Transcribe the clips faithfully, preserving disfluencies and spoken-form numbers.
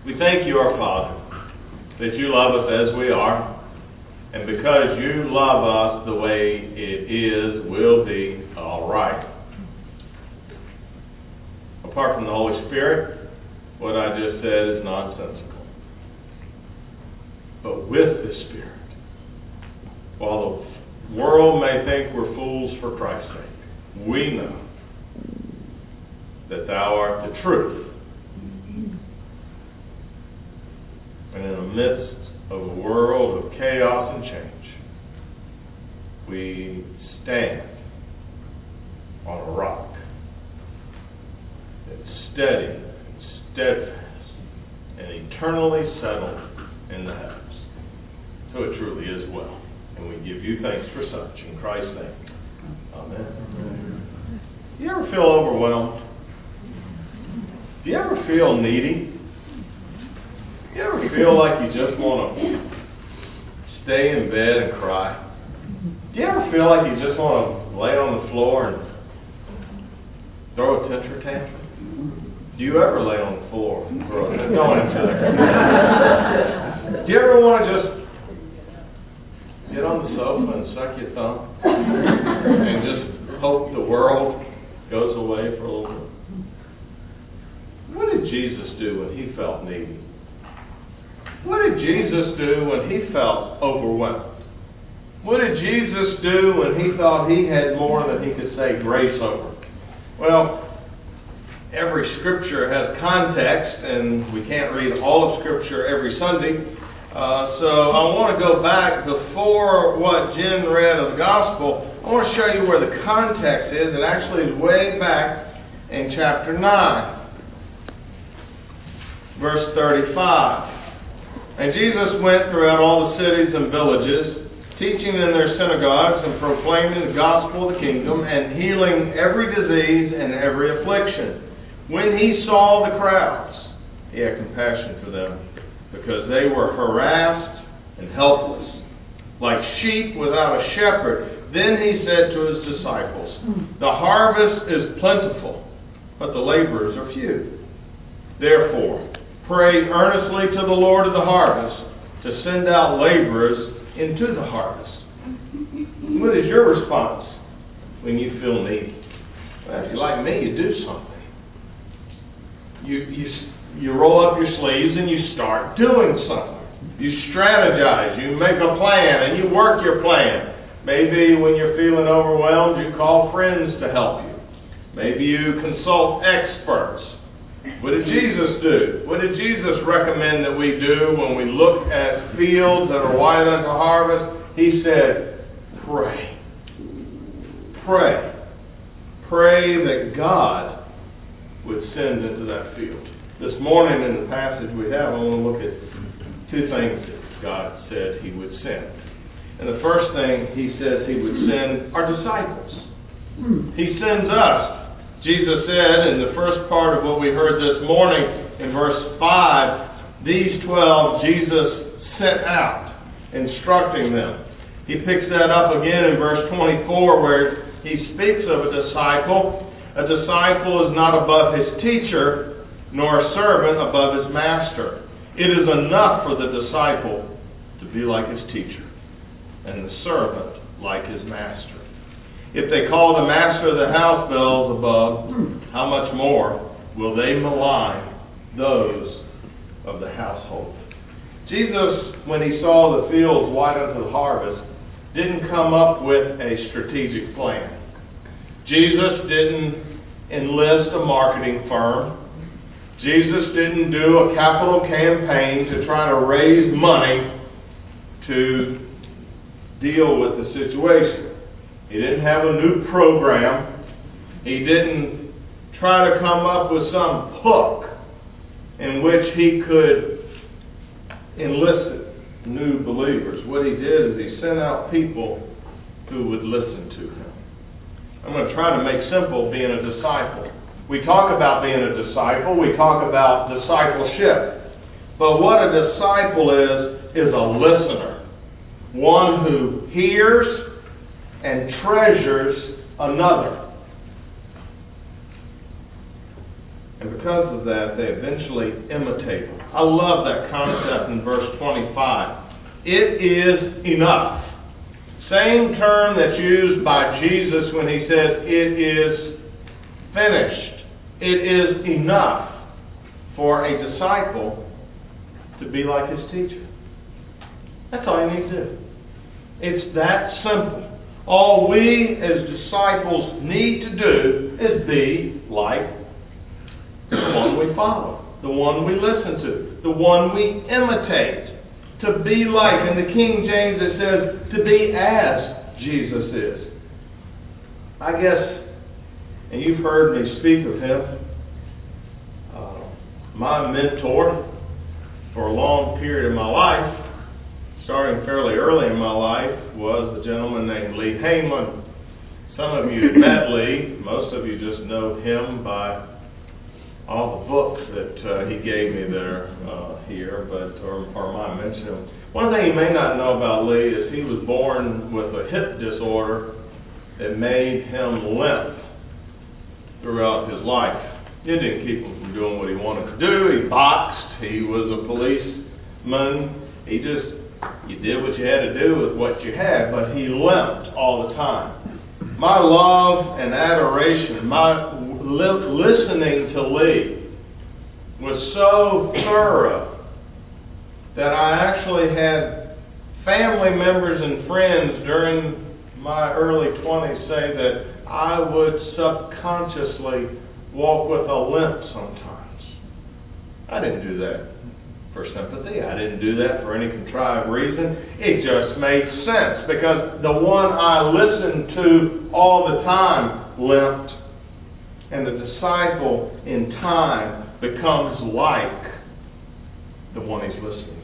We thank you, our Father, that you love us as we are, and because you love us the way it is, will be all right. Apart from the Holy Spirit, what I just said is nonsensical. But with the Spirit, while the world may think we're fools for Christ's sake, we know that thou art the truth. And in the midst of a world of chaos and change, we stand on a rock that's steady, and steadfast, and eternally settled in the heavens. So it truly is well. And we give you thanks for such. In Christ's name. Amen. Amen. Do you ever feel overwhelmed? Do you ever feel needy? Do you ever feel like you just want to stay in bed and cry? Do you ever feel like you just want to lay on the floor and throw a temper tantrum? Do you ever lay on the floor and throw a tantrum? Don't answer that. Do you ever want to just get on the sofa and suck your thumb and just hope the world goes away for a little bit? What did Jesus do when he felt needy? What did Jesus do when he felt overwhelmed? What did Jesus do when he thought he had more than he could say grace over? Well, every scripture has context, and we can't read all of scripture every Sunday. Uh, so I want to go back before what Jen read of the gospel. I want to show you where the context is. It actually is way back in chapter nine, verse thirty-five. And Jesus went throughout all the cities and villages, teaching in their synagogues and proclaiming the gospel of the kingdom and healing every disease and every affliction. When he saw the crowds, he had compassion for them, because they were harassed and helpless, like sheep without a shepherd. Then he said to his disciples, the harvest is plentiful, but the laborers are few. Therefore, pray earnestly to the Lord of the harvest to send out laborers into the harvest. What is your response when you feel needy? Well, if you're like me, you do something. You, you, you roll up your sleeves and you start doing something. You strategize, you make a plan, and you work your plan. Maybe when you're feeling overwhelmed, you call friends to help you. Maybe you consult experts. What did Jesus do? What did Jesus recommend that we do when we look at fields that are white unto harvest? He said, pray. Pray. Pray that God would send into that field. This morning in the passage we have, I want to look at two things that God said he would send. And the first thing he says he would send are disciples. He sends us. Jesus said in the first part of what we heard this morning in verse five, these twelve Jesus sent out, instructing them. He picks that up again in verse twenty-four where he speaks of a disciple. A disciple is not above his teacher, nor a servant above his master. It is enough for the disciple to be like his teacher, and the servant like his master. If they call the master of the house Beelzebub, how much more will they malign those of the household? Jesus, when he saw the fields white unto the harvest, didn't come up with a strategic plan. Jesus didn't enlist a marketing firm. Jesus didn't do a capital campaign to try to raise money to deal with the situation. He didn't have a new program. He didn't try to come up with some hook in which he could enlist new believers. What he did is he sent out people who would listen to him. I'm going to try to make simple being a disciple. We talk about being a disciple. We talk about discipleship. But what a disciple is, is a listener. One who hears and treasures another. And And because of that, they eventually imitate him. I love that concept in verse twenty-five. It is enough. Same term that's used by Jesus when he says, it is finished. It is enough for a disciple to be like his teacher. That's all you need to do. It's that simple. All we as disciples need to do is be like the one we follow, the one we listen to, the one we imitate. To be like, in the King James it says, to be as Jesus is. I guess, and you've heard me speak of him, uh, my mentor for a long period of my life, starting fairly early in my life, was a gentleman named Lee Heyman. Some of you have met Lee. Most of you just know him by all the books that uh, he gave me there uh, here, but or, or might mention him. One thing you may not know about Lee is he was born with a hip disorder that made him limp throughout his life. It didn't keep him from doing what he wanted to do. He boxed. He was a policeman. He just, you did what you had to do with what you had, but he limped all the time. My love and adoration, my listening to Lee was so thorough that I actually had family members and friends during my early twenties say that I would subconsciously walk with a limp sometimes. I didn't do that for sympathy. I didn't do that for any contrived reason. It just made sense because the one I listened to all the time limped. And the disciple in time becomes like the one he's listening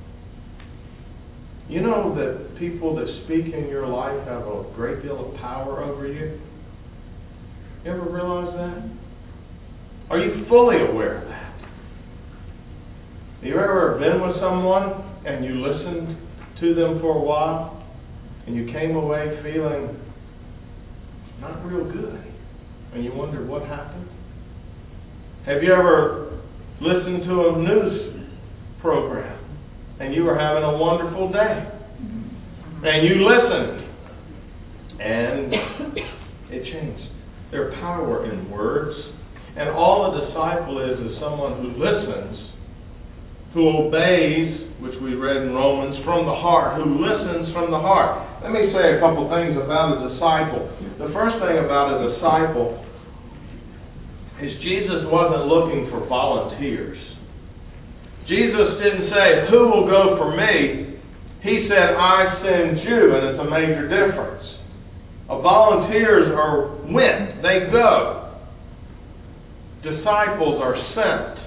to. You know that people that speak in your life have a great deal of power over you? You ever realize that? Are you fully aware of that? Have you ever been with someone and you listened to them for a while and you came away feeling not real good? And you wonder what happened? Have you ever listened to a news program and you were having a wonderful day? And you listened and it changed. There's power in words. And all a disciple is is someone who listens, who obeys, which we read in Romans, from the heart, who listens from the heart. Let me say a couple things about a disciple. The first thing about a disciple is Jesus wasn't looking for volunteers. Jesus didn't say, who will go for me? He said, I send you, and it's a major difference. Uh, volunteers are went, they go. Disciples are sent.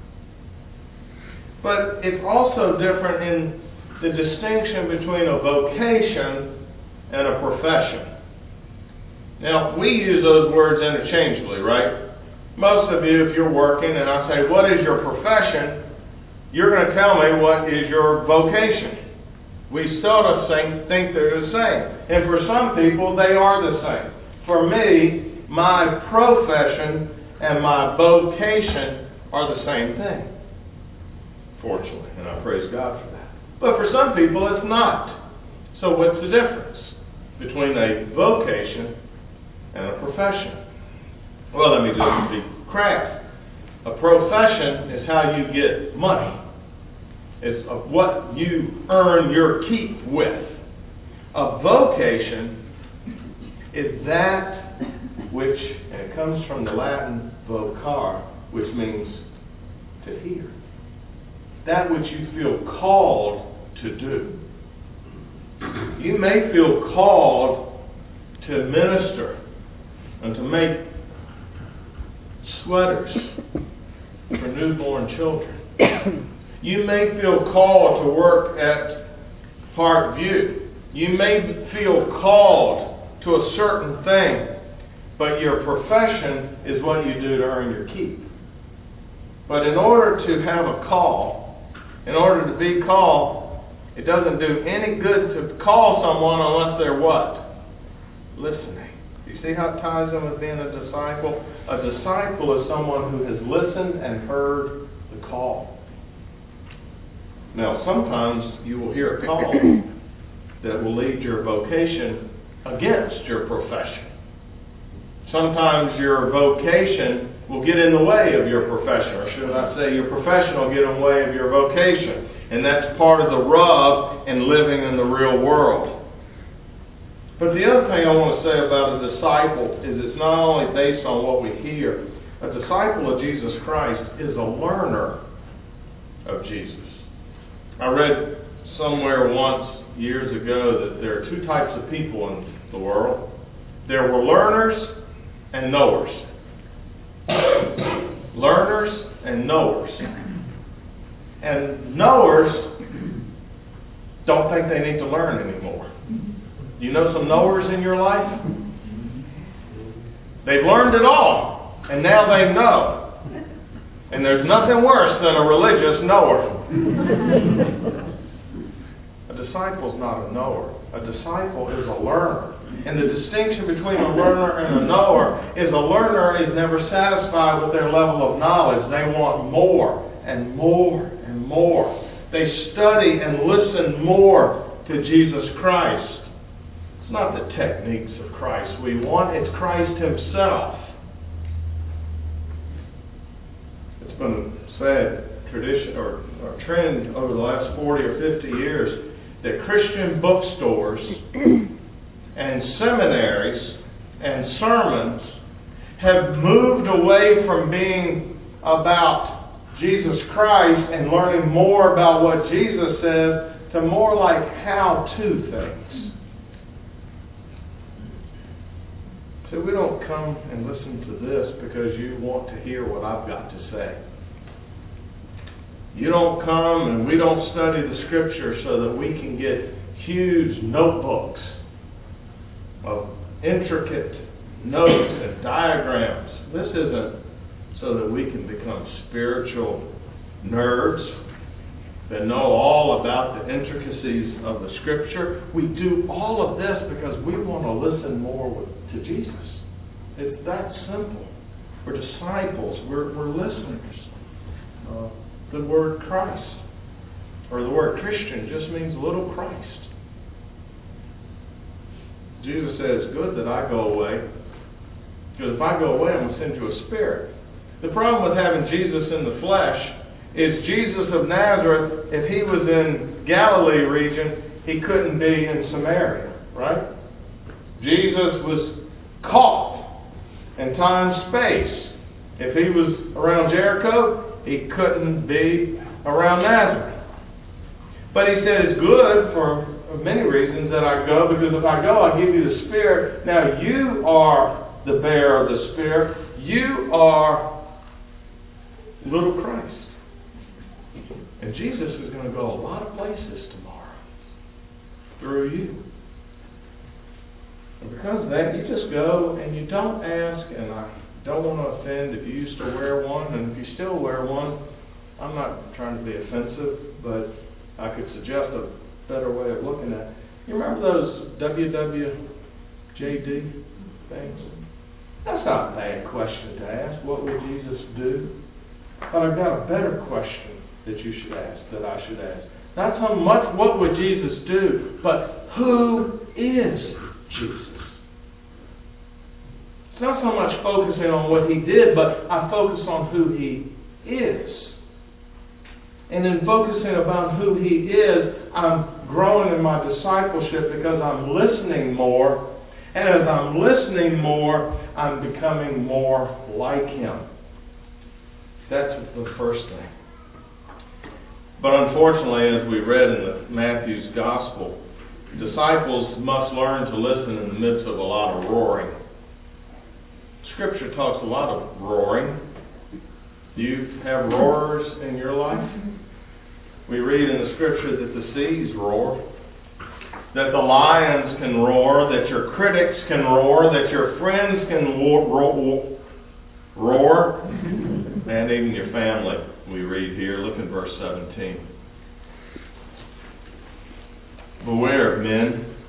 But it's also different in the distinction between a vocation and a profession. Now, we use those words interchangeably, right? Most of you, if you're working and I say, what is your profession? You're going to tell me what is your vocation. We sort of think they're the same. And for some people, they are the same. For me, my profession and my vocation are the same thing. Fortunately, and I praise God for that. But for some people, it's not. So what's the difference between a vocation and a profession? Well, let me just be cracked. A profession is how you get money. It's of what you earn your keep with. A vocation is that which, and it comes from the Latin vocar, which means to hear. That which you feel called to do. You may feel called to minister and to make sweaters for newborn children. You may feel called to work at Parkview. You may feel called to a certain thing, but your profession is what you do to earn your keep. But in order to have a call, in order to be called, it doesn't do any good to call someone unless they're what? Listening. You see how it ties in with being a disciple? A disciple is someone who has listened and heard the call. Now, sometimes you will hear a call that will lead your vocation against your profession. Sometimes your vocation will get in the way of your profession, or should I say your profession will get in the way of your vocation. And that's part of the rub in living in the real world. But the other thing I want to say about a disciple is it's not only based on what we hear. A disciple of Jesus Christ is a learner of Jesus. I read somewhere once, years ago, that there are two types of people in the world. There were learners and knowers. Learners and knowers. And knowers don't think they need to learn anymore. You know some knowers in your life? They've learned it all, and now they know. And there's nothing worse than a religious knower. A disciple's not a knower. A disciple is a learner. And the distinction between a learner and a knower is a learner is never satisfied with their level of knowledge. They want more and more and more. They study and listen more to Jesus Christ. It's not the techniques of Christ we want, it's Christ Himself. It's been said, tradition or, or trend over the last forty or fifty years, that Christian bookstores and seminaries and sermons have moved away from being about Jesus Christ and learning more about what Jesus says to more like how-to things. So we don't come and listen to this because you want to hear what I've got to say. You don't come and we don't study the Scripture so that we can get huge notebooks of intricate notes and diagrams. This isn't so that we can become spiritual nerds that know all about the intricacies of the Scripture. We do all of this because we want to listen more with, to Jesus. It's that simple. We're disciples. We're, we're listeners. Uh, the word Christ, or the word Christian, just means little Christ. Jesus said, it's good that I go away, because if I go away, I'm going to send you a spirit. The problem with having Jesus in the flesh is Jesus of Nazareth, if he was in Galilee region, he couldn't be in Samaria, right? Jesus was caught in time and space. If he was around Jericho, he couldn't be around Nazareth. But he said it's good for many reasons that I go, because if I go, I'll give you the Spirit. Now you are the bearer of the Spirit. You are little Christ. And Jesus is going to go a lot of places tomorrow through you. And because of that, you just go and you don't ask, and I don't want to offend if you used to wear one, and if you still wear one, I'm not trying to be offensive, but I could suggest a better way of looking at it. You remember those W W J D things? That's not a bad question to ask. What would Jesus do? But I've got a better question that you should ask, that I should ask. Not so much what would Jesus do, but who is Jesus? It's not so much focusing on what he did, but I focus on who he is. And in focusing upon who he is, I'm growing in my discipleship because I'm listening more. And as I'm listening more, I'm becoming more like him. That's the first thing. But unfortunately, as we read in the Matthew's Gospel, disciples must learn to listen in the midst of a lot of roaring. Scripture talks a lot of roaring. Do you have roarers in your life? We read in the Scripture that the seas roar, that the lions can roar, that your critics can roar, that your friends can roar, roar, roar and even your family. We read here, look in verse seventeen. Beware of men,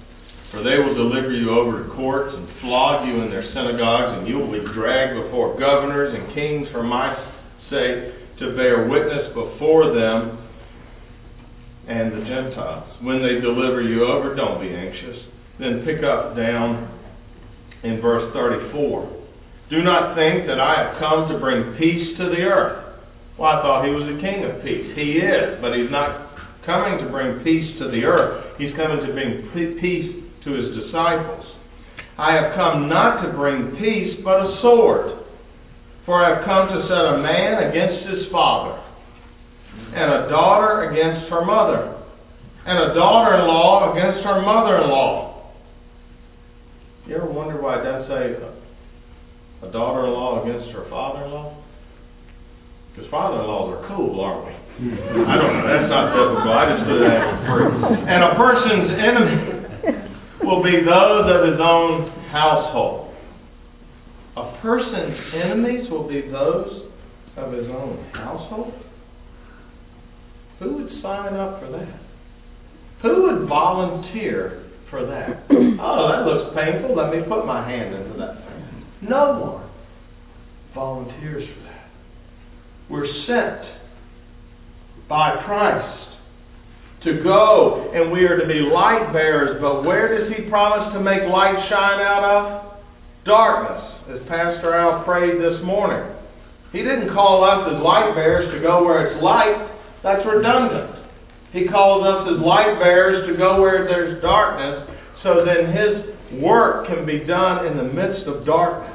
For they will deliver you over to courts and flog you in their synagogues, and you will be dragged before governors and kings for my sake, to bear witness before them and the Gentiles. When they deliver you over, don't be anxious. Then pick up down in verse thirty-four. Do not think that I have come to bring peace to the earth. Well, I thought he was the king of peace. He is, but he's not coming to bring peace to the earth. He's coming to bring peace to his disciples. I have come not to bring peace, but a sword. For I have come to set a man against his father, and a daughter against her mother, and a daughter-in-law against her mother-in-law. You ever wonder why it doesn't say a daughter-in-law against her father-in-law? Because father-in-laws are cool, aren't we? I don't know. That's not biblical. I just do that for free. And a person's enemy will be those of his own household. A person's enemies will be those of his own household? Who would sign up for that? Who would volunteer for that? Oh, that looks painful. Let me put my hand into that thing. No one volunteers for that. We're sent by Christ to go, and we are to be light bearers. But where does he promise to make light shine out of? Darkness, as Pastor Al prayed this morning. He didn't call us as light bearers to go where it's light. That's redundant. He calls us as light bearers to go where there's darkness, so then his work can be done in the midst of darkness.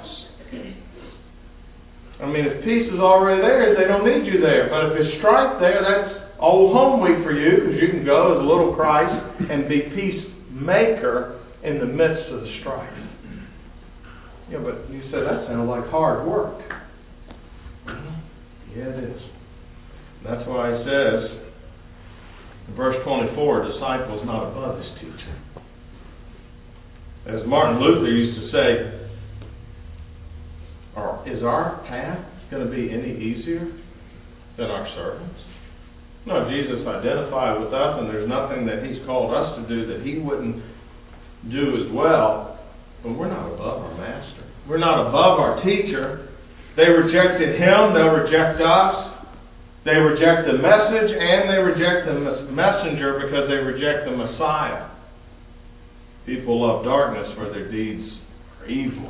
I mean, if peace is already there, they don't need you there. But if it's strife there, that's old home week for you, because you can go as a little Christ and be peacemaker in the midst of the strife. Yeah, but you said that sounds like hard work. Yeah, it is. That's why he says, in verse twenty-four, a disciple is not above his teacher. As Martin Luther used to say, is our path going to be any easier than our servants? No, Jesus identified with us, and there's nothing that he's called us to do that he wouldn't do as well. But we're not above our master. We're not above our teacher. They rejected him, they'll reject us. They reject the message, and they reject the messenger because they reject the Messiah. People love darkness for their deeds are evil.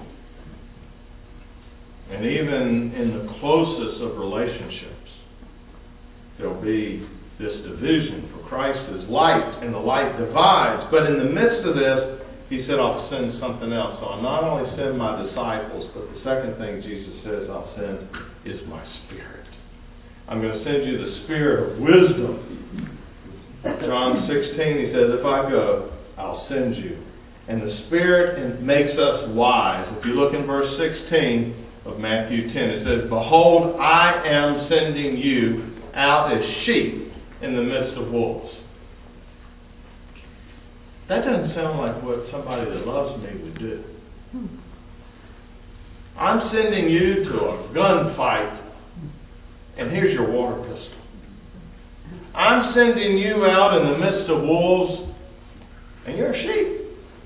And even in the closest of relationships, there'll be this division. For Christ is light, and the light divides. But in the midst of this, he said, I'll send something else. So I'll not only send my disciples, but the second thing Jesus says I'll send is my Spirit. I'm going to send you the Spirit of wisdom. John sixteen, he says, if I go, I'll send you. And the Spirit makes us wise. If you look in verse sixteen of Matthew ten, it says, behold, I am sending you out as sheep in the midst of wolves. That doesn't sound like what somebody that loves me would do. I'm sending you to a gunfight, and here's your water pistol. I'm sending you out in the midst of wolves, and you're a sheep.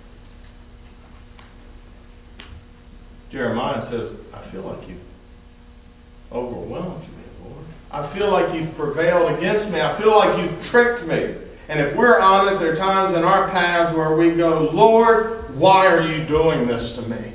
Jeremiah says, I feel like you've overwhelmed me, Lord. I feel like you've prevailed against me. I feel like you've tricked me. And if we're honest, there are times in our paths where we go, Lord, why are you doing this to me?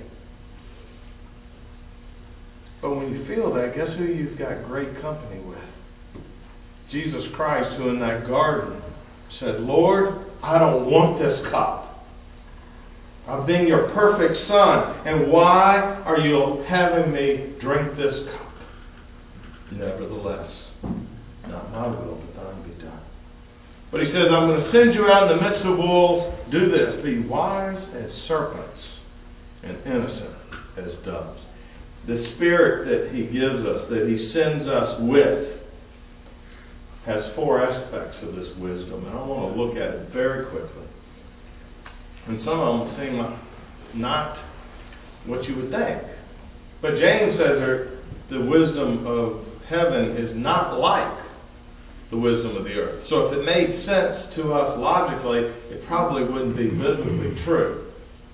But when you feel that, guess who you've got great company with? Jesus Christ, who in that garden said, Lord, I don't want this cup. I've been your perfect son, and why are you having me drink this cup? Nevertheless, not my will, but thine be done. But he says, I'm going to send you out in the midst of wolves. Do this. Be wise as serpents and innocent as doves. The Spirit that he gives us, that he sends us with, has four aspects of this wisdom. And I want to look at it very quickly. And some of them seem like not what you would think. But James says that the wisdom of heaven is not like the wisdom of the earth. So if it made sense to us logically, it probably wouldn't be biblically true.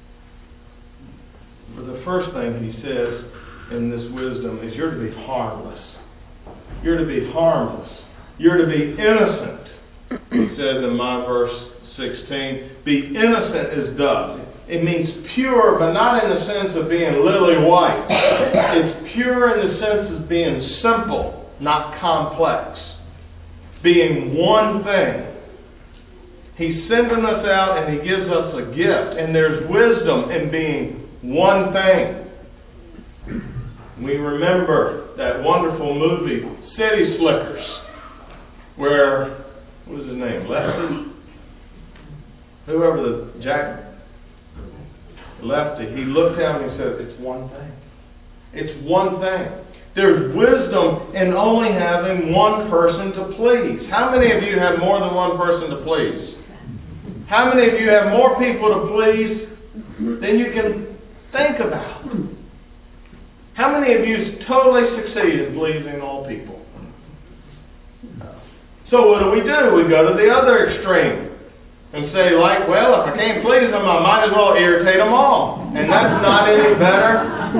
But the first thing he says in this wisdom is you're to be harmless. You're to be harmless. You're to be innocent. He says in my verse sixteen, be innocent as doves. It means pure, but not in the sense of being lily white. It's pure in the sense of being simple, not complex. Being one thing. He's sending us out and He gives us a gift. And there's wisdom in being one thing. We remember that wonderful movie, City Slickers, where, what was his name? Lefty? Whoever the Jack Lefty, he looked down and he said, it's one thing. It's one thing. There's wisdom in only having one person to please. How many of you have more than one person to please? How many of you have more people to please than you can think about? How many of you totally succeed in pleasing all people? So what do we do? We go to the other extreme and say, like, well, if I can't please them, I might as well irritate them all. And that's not any better.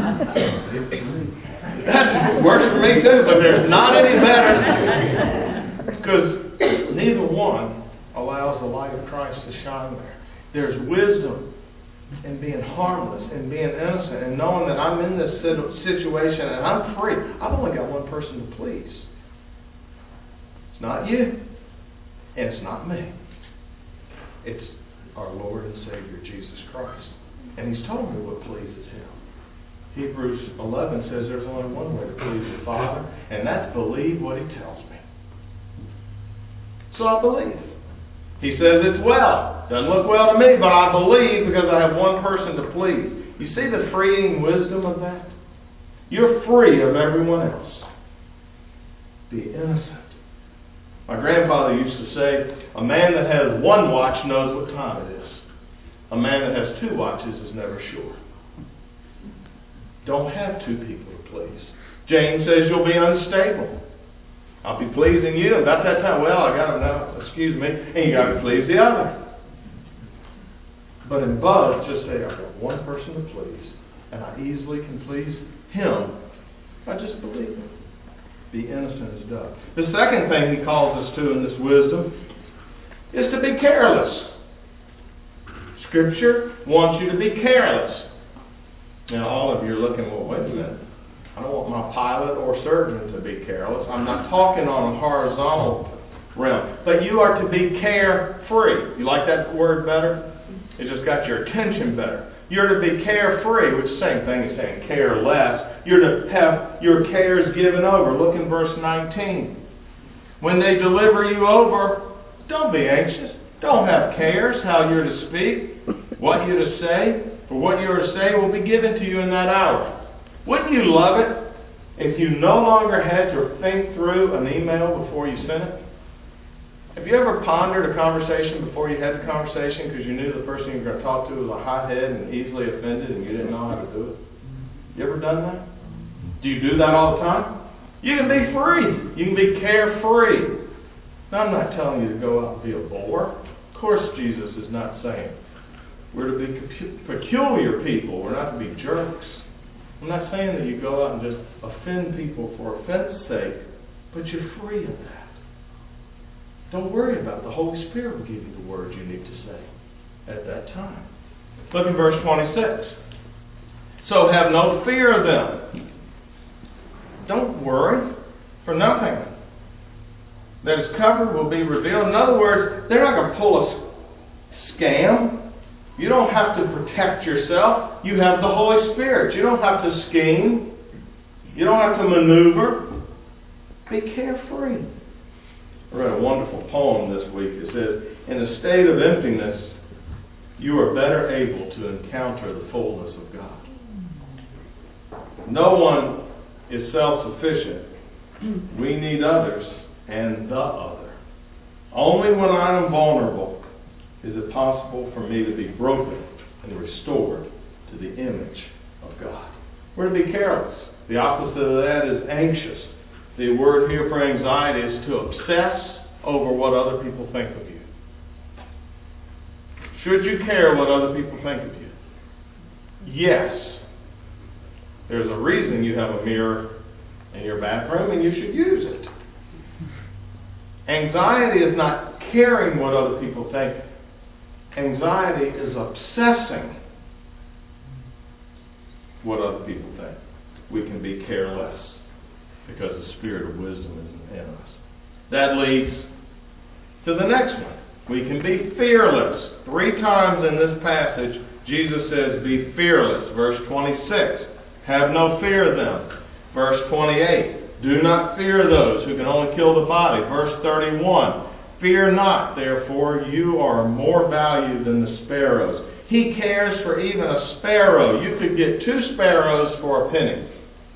That works for me too, but there's not any better. Because neither one allows the light of Christ to shine there. There's wisdom in being harmless and being innocent and knowing that I'm in this situation and I'm free. I've only got one person to please. It's not you. And it's not me. It's our Lord and Savior, Jesus Christ. And He's told me what pleases Him. Hebrews eleven says there's only one way to please the Father, and that's believe what He tells me. So I believe. He says it's well. Doesn't look well to me, but I believe because I have one person to please. You see the freeing wisdom of that? You're free of everyone else. Be innocent. My grandfather used to say, a man that has one watch knows what time it is. A man that has two watches is never sure. Don't have two people to please. James says you'll be unstable. I'll be pleasing you. About that time, well, I got to know, excuse me, and you got to please the other. But in Buzz, just say, I've got one person to please, and I easily can please him by just believing. Be innocent as dove. The second thing he calls us to in this wisdom is to be careless. Scripture wants you to be careless. Now, all of you are looking, well, wait a minute. I don't want my pilot or surgeon to be careless. I'm not talking on a horizontal realm. But you are to be carefree. You like that word better? It just got your attention better. You're to be carefree, which is the same thing as saying care less. You're to have your cares given over. Look in verse nineteen. When they deliver you over, don't be anxious. Don't have cares how you're to speak, what you're to say, for what you're to say will be given to you in that hour. Wouldn't you love it if you no longer had to think through an email before you sent it? Have you ever pondered a conversation before you had the conversation because you knew the person you were going to talk to was a hothead and easily offended and you didn't know how to do it? You ever done that? Do you do that all the time? You can be free. You can be carefree. Now, I'm not telling you to go out and be a bore. Of course, Jesus is not saying we're to be peculiar people. We're not to be jerks. I'm not saying that you go out and just offend people for offense's sake, but you're free of that. Don't worry about it. The Holy Spirit will give you the words you need to say at that time. Look in verse twenty-six. So have no fear of them. Don't worry for nothing. That is covered will be revealed. In other words, they're not going to pull a scam. You don't have to protect yourself. You have the Holy Spirit. You don't have to scheme. You don't have to maneuver. Be carefree. I read a wonderful poem this week. It says, in a state of emptiness, you are better able to encounter the fullness of God. No one is self-sufficient. We need others and the other. Only when I am vulnerable is it possible for me to be broken and restored to the image of God. We're to be careless. The opposite of that is anxious. The word here for anxiety is to obsess over what other people think of you? Should you care what other people think of you? Yes. There's a reason you have a mirror in your bathroom, and you should use it. Anxiety is not caring what other people think. Anxiety is obsessing what other people think. We can be careless because the spirit of wisdom is in us. That leads to the next one. We can be fearless. Three times in this passage, Jesus says, be fearless. Verse twenty-six, have no fear of them. Verse twenty-eight, do not fear those who can only kill the body. Verse thirty-one, fear not, therefore, you are more valued than the sparrows. He cares for even a sparrow. You could get two sparrows for a penny.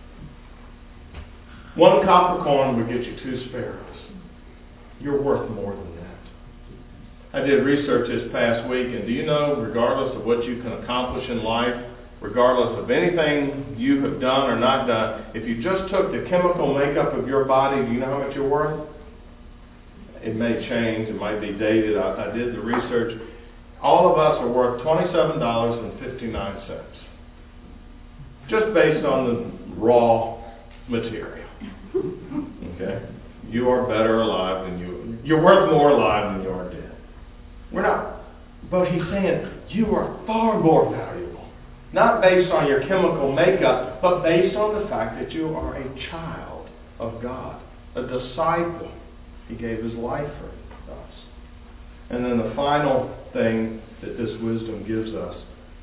One copper coin would get you two sparrows. You're worth more than that. I did research this past week, and do you know, regardless of what you can accomplish in life, regardless of anything you have done or not done, if you just took the chemical makeup of your body, do you know how much you're worth? It may change. It might be dated. I, I did the research. All of us are worth twenty-seven dollars and fifty-nine cents. Just based on the raw material. Okay? You are better alive than you... You're worth more alive than you are dead. We're not... But he's saying, you are far more valuable. Not based on your chemical makeup, but based on the fact that you are a child of God. A disciple. He gave his life for us. And then the final thing that this wisdom gives us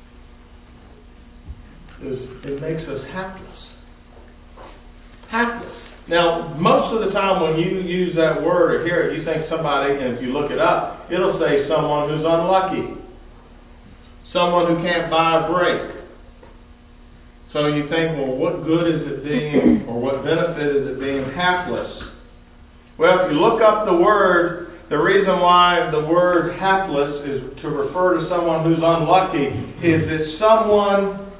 is it makes us hapless. Hapless. Now, most of the time when you use that word or hear it, you think somebody, and if you look it up, it'll say someone who's unlucky. Someone who can't buy a break. So you think, well, what good is it being, or what benefit is it being hapless? Well, if you look up the word, the reason why the word hapless is to refer to someone who's unlucky is it's someone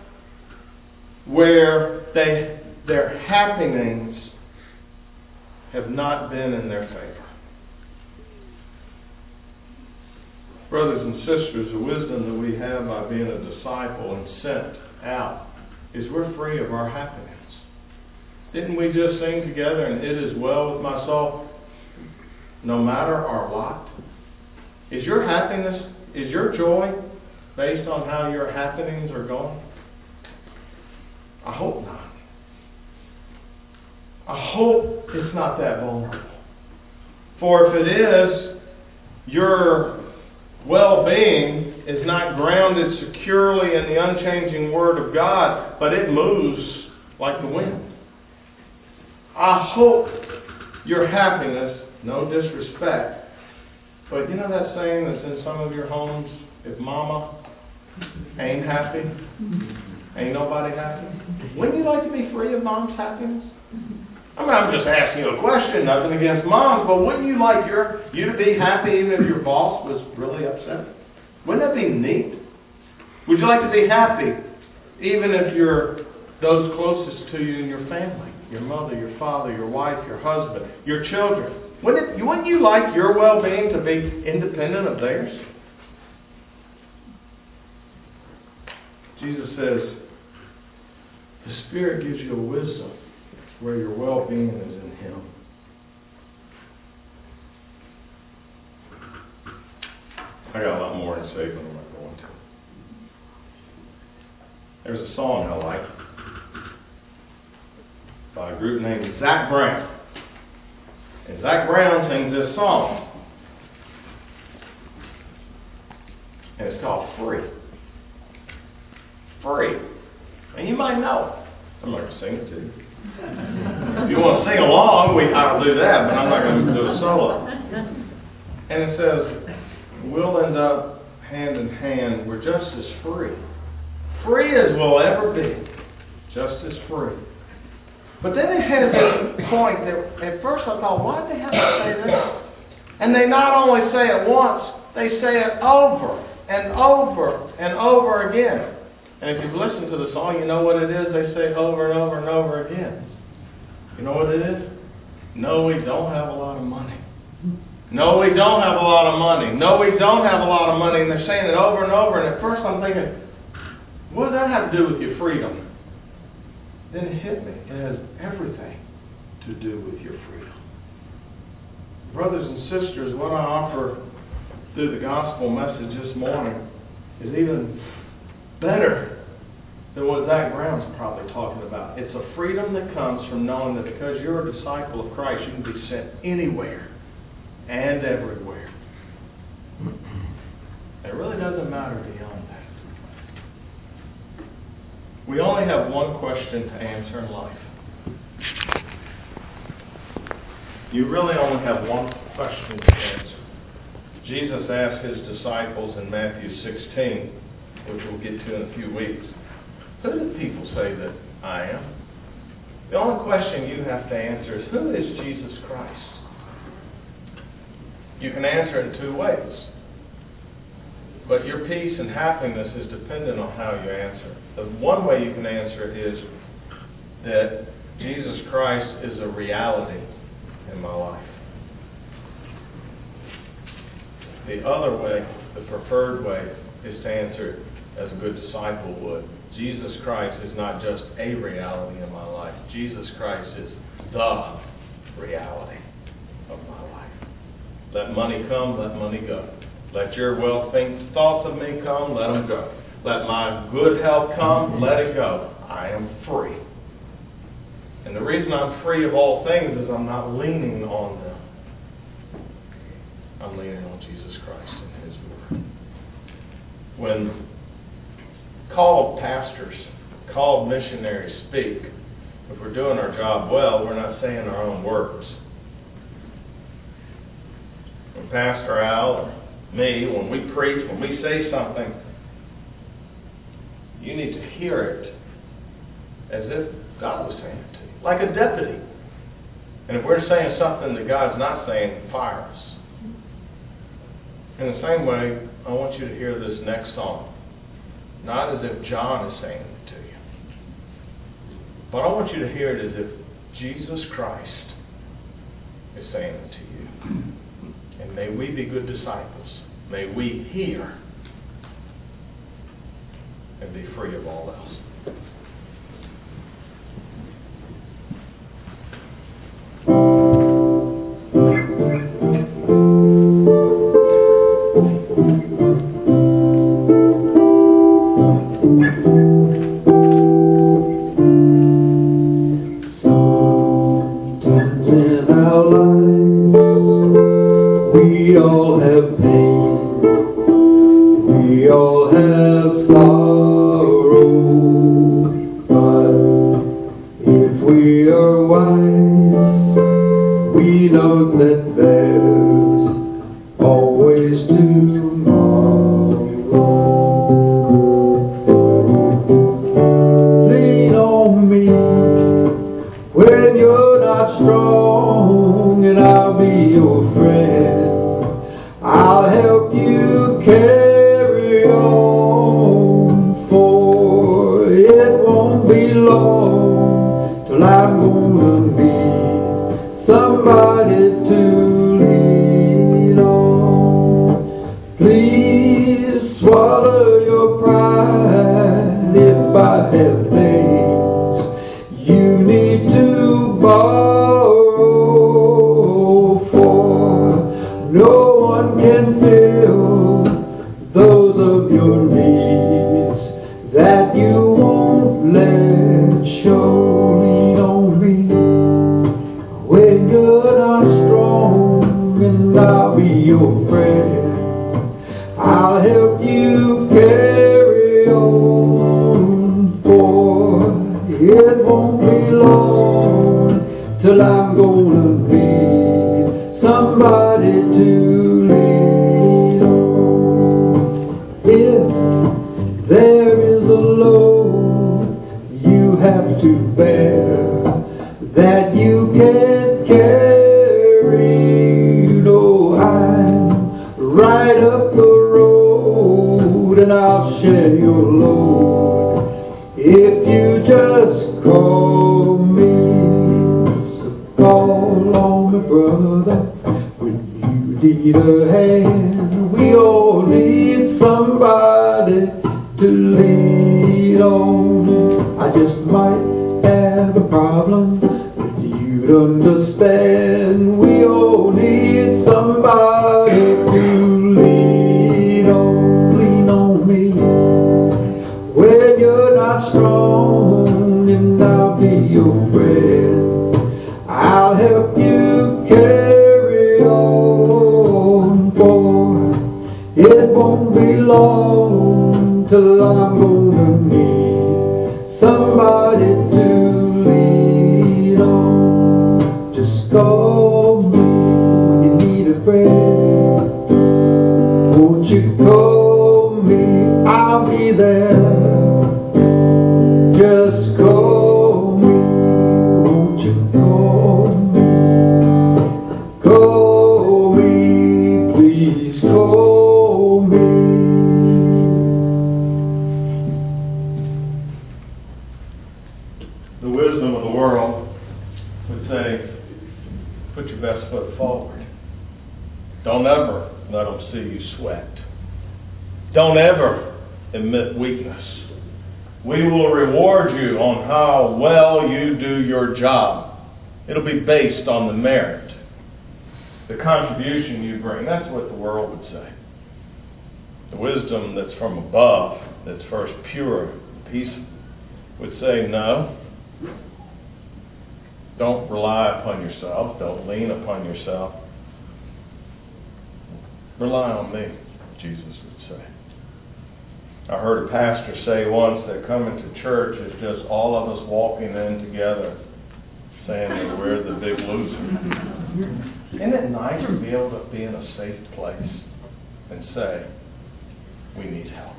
where they their happenings have not been in their favor. Brothers and sisters, the wisdom that we have by being a disciple and sent out is we're free of our happenings. Didn't we just sing together, and it is well with my soul? No matter our lot. Is your happiness, is your joy based on how your happenings are going? I hope not. I hope it's not that vulnerable. For if it is, your well-being is not grounded securely in the unchanging Word of God, but it moves like the wind. I hope your happiness, no disrespect, but you know that saying that's in some of your homes, if mama ain't happy, ain't nobody happy? Wouldn't you like to be free of mom's happiness? I mean, I'm just asking you a question, nothing against moms, but wouldn't you like your you to be happy even if your boss was really upset? Wouldn't that be neat? Would you like to be happy even if you're those closest to you in your family, your mother, your father, your wife, your husband, your children? Wouldn't, it, wouldn't you like your well-being to be independent of theirs? Jesus says, the Spirit gives you a wisdom where your well-being is in Him. I got a lot more to say, but I'm not going to. There's a song I like by a group named Zac Brown. And Zac Brown sings this song. And it's called Free. Free. And you might know it. I'm not going to sing it to you. If you want to sing along, we I'll do that, but I'm not going to do a solo. And it says, we'll end up hand in hand. We're just as free. Free as we'll ever be. Just as free. But then it has this point that at first I thought, why do they have to say this? And they not only say it once, they say it over and over and over again. And if you've listened to the song, you know what it is they say over and over and over again. You know what it is? No, we don't have a lot of money. No, we don't have a lot of money. No, we don't have a lot of money. And they're saying it over and over. And at first I'm thinking, what does that have to do with your freedom? Then it hit me. It has everything to do with your freedom. Brothers and sisters, what I offer through the gospel message this morning is even better than what Zach Brown's probably talking about. It's a freedom that comes from knowing that because you're a disciple of Christ, you can be sent anywhere and everywhere. It really doesn't matter beyond that. We only have one question to answer in life. You really only have one question to answer. Jesus asked his disciples in Matthew sixteen, which we'll get to in a few weeks, who do people say that I am? The only question you have to answer is, who is Jesus Christ? You can answer it in two ways. But your peace and happiness is dependent on how you answer. The one way you can answer it is that Jesus Christ is a reality in my life. The other way, the preferred way, is to answer it as a good disciple would. Jesus Christ is not just a reality in my life. Jesus Christ is the reality of my life. Let money come, let money go. Let your well think thoughts of me come, let them go. Let my good health come, let it go. I am free. And the reason I'm free of all things is I'm not leaning on them. I'm leaning on Jesus Christ and his word. When called pastors, called missionaries speak, if we're doing our job well, we're not saying our own words. When Pastor Al or me, when we preach, when we say something, you need to hear it as if God was saying it to you, like a deputy. And if we're saying something that God's not saying, fire us. In the same way, I want you to hear this next song. Not as if John is saying it to you, but I want you to hear it as if Jesus Christ is saying it to you. And may we be good disciples. May we hear and be free of all else. Call on me, brother, when you need a hand. We all need somebody to lean on. I just might have a problem that you'd understand. We all need somebody to lean on. Lean on me when you're not strong, and I'll be your friend. I'll help you carry on, for it won't be long till I'm gonna need somebody to lean on. Just call me when you need a friend. Won't you call me? I'll be there. Just call me. Won't you call me? Call me, please call me. The wisdom of the world would say, put your best foot forward. Don't ever let them see you sweat. Don't ever admit weakness. We will reward you on how well you do your job. It'll be based on the merit, the contribution you bring. That's what the world would say. The wisdom that's from above, that's first pure, peaceful, would say, no. Don't rely upon yourself. Don't lean upon yourself. Rely on me, Jesus would say. I heard a pastor say once that coming to church is just all of us walking in together saying that we're the big loser. Isn't it nice to be able to be in a safe place and say, we need help.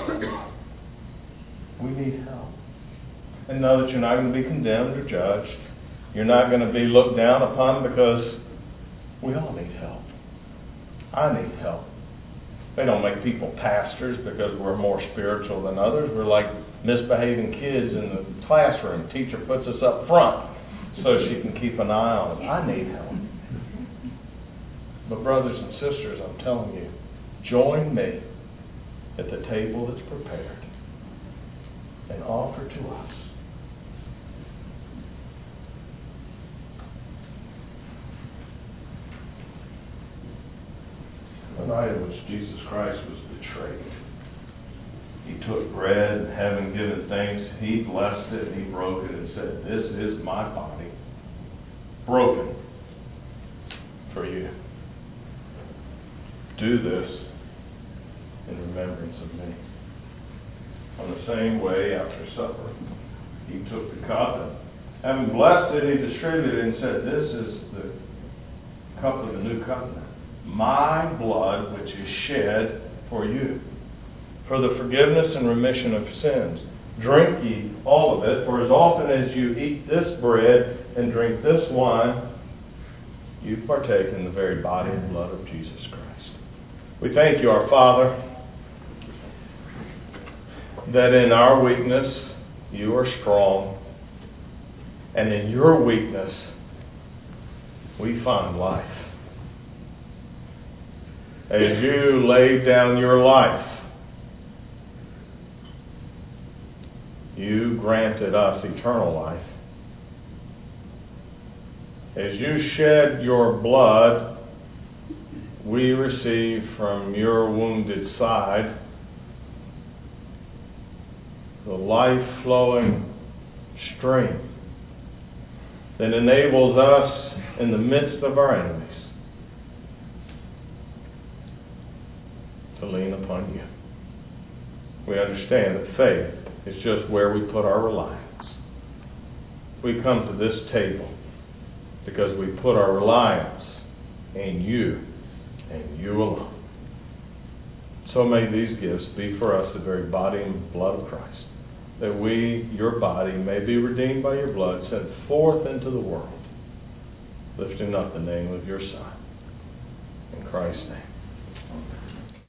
We need help. And know that you're not going to be condemned or judged. You're not going to be looked down upon, because we all need help. I need help. They don't make people pastors because we're more spiritual than others. We're like misbehaving kids in the classroom. Teacher puts us up front so she can keep an eye on us. I need help. But brothers and sisters, I'm telling you, join me at the table that's prepared and offer to us. The night in which Jesus Christ was betrayed, he took bread, and having given thanks, he blessed it, and he broke it, and said, this is my body, broken for you. Do this in remembrance of me. On the same way, after supper, he took the cup, and having blessed it, he distributed it, and said, this is the cup of the new covenant, my blood, which is shed for you, for the forgiveness and remission of sins. Drink ye all of it, for as often as you eat this bread and drink this wine, you partake in the very body and blood of Jesus Christ. We thank you, our Father, that in our weakness you are strong, and in your weakness we find life. As you laid down your life, you granted us eternal life. As you shed your blood, we receive from your wounded side the life-flowing stream that enables us in the midst of our enemies to lean upon you. We understand that faith is just where we put our reliance. We come to this table because we put our reliance in you and you alone. So may these gifts be for us the very body and blood of Christ, that we, your body, may be redeemed by your blood, sent forth into the world, lifting up the name of your Son. In Christ's name. Amen.